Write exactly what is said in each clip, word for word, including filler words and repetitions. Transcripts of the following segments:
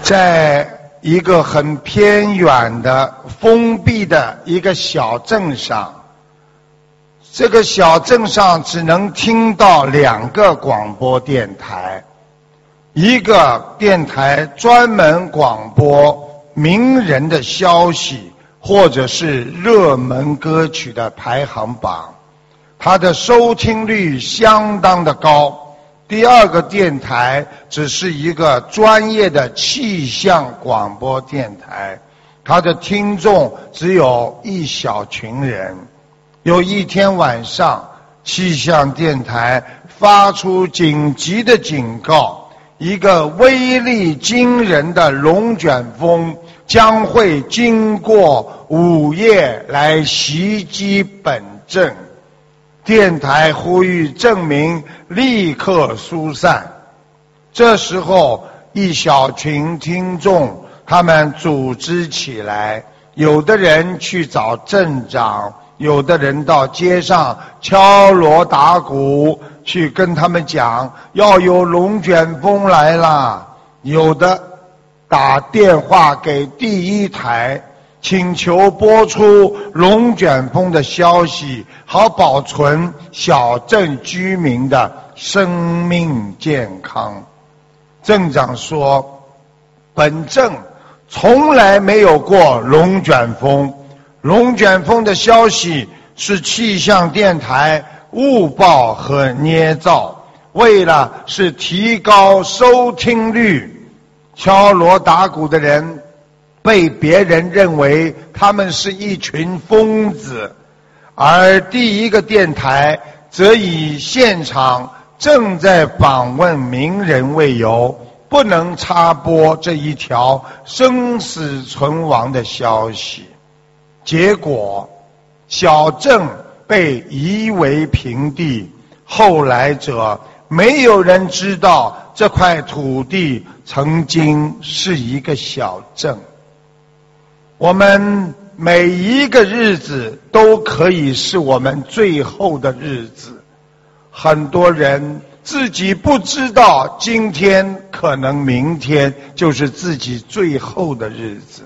在一个很偏远的封闭的一个小镇上，这个小镇上只能听到两个广播电台，一个电台专门广播名人的消息或者是热门歌曲的排行榜，它的收听率相当的高。第二个电台只是一个专业的气象广播电台，它的听众只有一小群人。有一天晚上，气象电台发出紧急的警告，一个威力惊人的龙卷风将会经过午夜来袭击本镇。电台呼吁镇民立刻疏散。这时候，一小群听众他们组织起来，有的人去找镇长，有的人到街上敲锣打鼓，去跟他们讲要有龙卷风来了。有的打电话给第一台，请求播出龙卷风的消息，好保存小镇居民的生命健康。镇长说，本镇从来没有过龙卷风，龙卷风的消息是气象电台误报和捏造，为了是提高收听率，敲锣打鼓的人被别人认为他们是一群疯子，而第一个电台则以现场正在访问名人为由，不能插播这一条生死存亡的消息。结果，小镇被夷为平地，后来者没有人知道这块土地曾经是一个小镇。我们每一个日子都可以是我们最后的日子，很多人自己不知道今天可能明天就是自己最后的日子。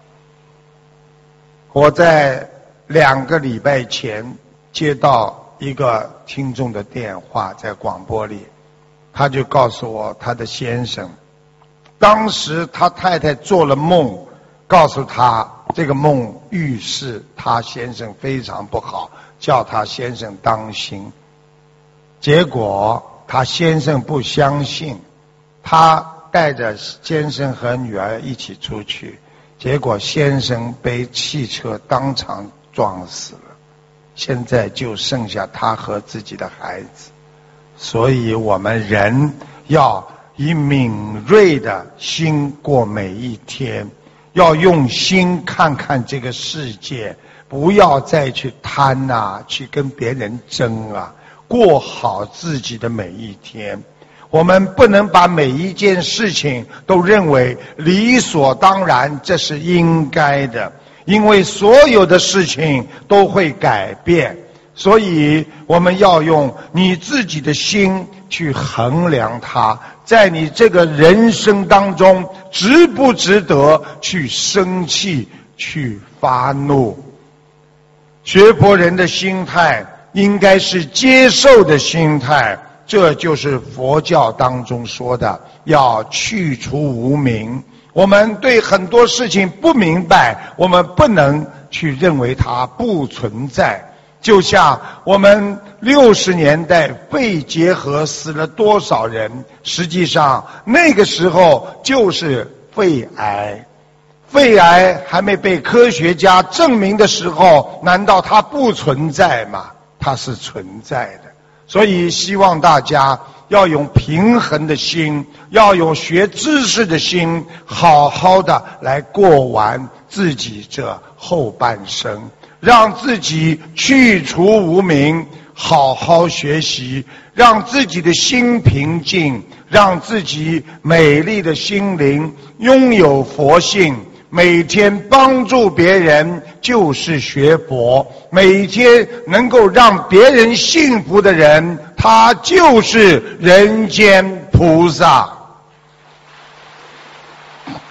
我在两个礼拜前接到一个听众的电话，在广播里，他就告诉我他的先生，当时他太太做了梦，告诉他这个梦预示他先生非常不好，叫他先生当心。结果他先生不相信，他带着先生和女儿一起出去，结果先生被汽车当场撞死了，现在就剩下他和自己的孩子。所以我们人要以敏锐的心过每一天，要用心看看这个世界，不要再去贪啊，去跟别人争啊，过好自己的每一天。我们不能把每一件事情都认为理所当然，这是应该的，因为所有的事情都会改变，所以我们要用你自己的心去衡量它，在你这个人生当中值不值得去生气，去发怒。学佛人的心态应该是接受的心态，这就是佛教当中说的要去除无明。我们对很多事情不明白，我们不能去认为它不存在。就像我们六十年代肺结核死了多少人，实际上那个时候就是肺癌。肺癌还没被科学家证明的时候，难道它不存在吗？它是存在的。所以希望大家要用平衡的心，要有学知识的心，好好的来过完自己这后半生，让自己去除无明，好好学习，让自己的心平静，让自己美丽的心灵拥有佛性。每天帮助别人就是学佛，每天能够让别人幸福的人，他就是人间菩萨。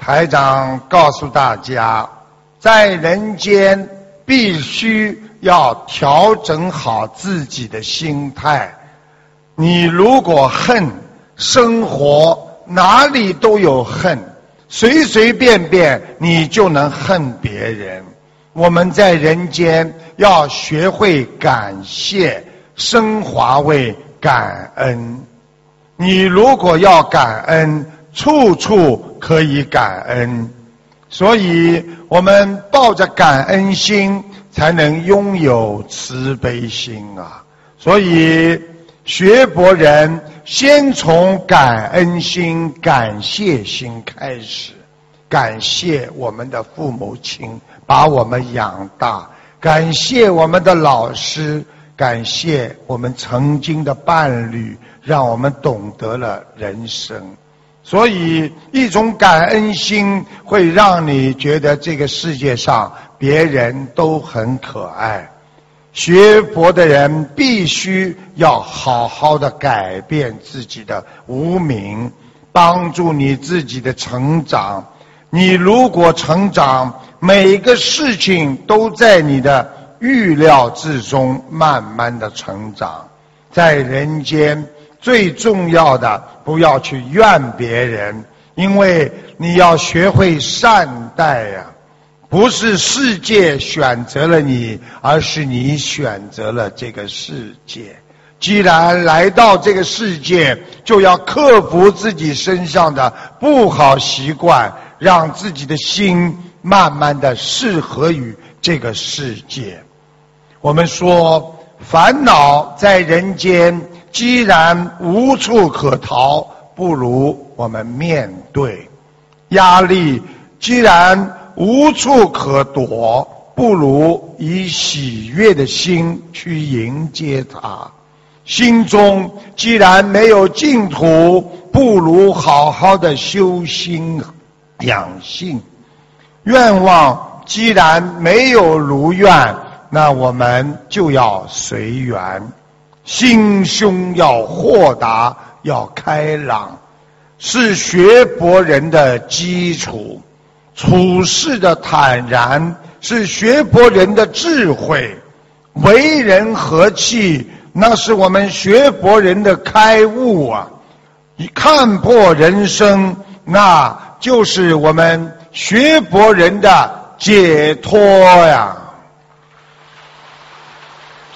台长告诉大家，在人间必须要调整好自己的心态。你如果恨，生活哪里都有恨，随随便便你就能恨别人。我们在人间要学会感谢，升华为感恩。你如果要感恩，处处可以感恩。所以我们抱着感恩心才能拥有慈悲心啊！所以学佛人先从感恩心、感谢心开始，感谢我们的父母亲把我们养大，感谢我们的老师，感谢我们曾经的伴侣，让我们懂得了人生。所以一种感恩心会让你觉得这个世界上别人都很可爱。学佛的人必须要好好的改变自己的无明，帮助你自己的成长。你如果成长，每个事情都在你的预料之中慢慢的成长。在人间最重要的，不要去怨别人，因为你要学会善待呀、啊。不是世界选择了你，而是你选择了这个世界。既然来到这个世界，就要克服自己身上的不好习惯，让自己的心慢慢的适合于这个世界。我们说，烦恼在人间既然无处可逃，不如我们面对；压力既然无处可躲，不如以喜悦的心去迎接它。心中既然没有净土，不如好好的修心养性。愿望既然没有如愿，那我们就要随缘。心胸要豁达，要开朗，是学佛人的基础。处事的坦然是学佛人的智慧，为人和气那是我们学佛人的开悟啊！一看破人生，那就是我们学佛人的解脱呀！